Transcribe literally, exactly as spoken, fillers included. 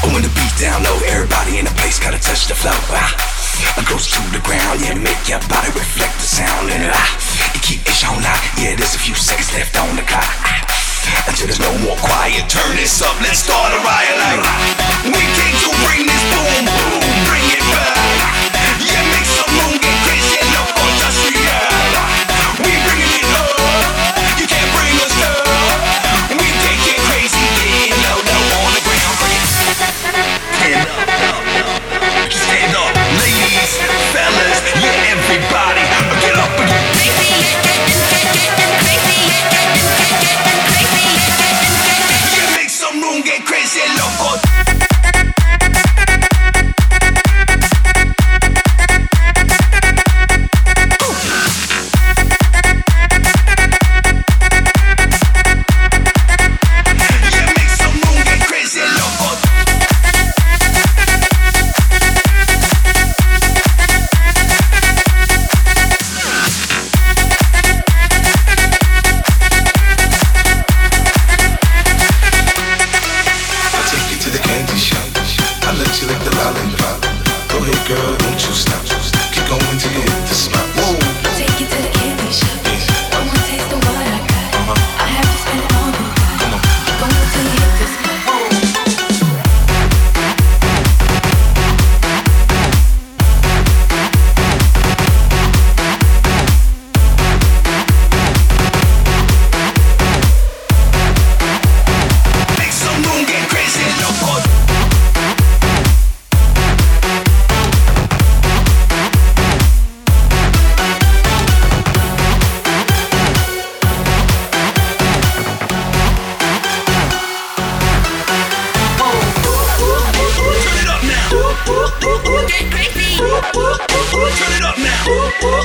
When the beat down low, everybody in the place gotta touch the flow. Ah, it goes to the ground, yeah, make your body reflect the sound. And ah, you keep it on out, yeah, there's a few seconds left on the clock. Ah, until there's no more quiet, turn this up, let's start a riot like we came to bring this boom boom, bring it back. Yeah, make some room, get crazy, loco, just react. We bringing it up, you can't bring us down. We take it crazy, getting low, low on the ground, bring it. Stand up, up, up, stand up, ladies, fellas, yeah, everybody, get up and get crazy, yeah, make some room, get crazy, loco. Turn it up now.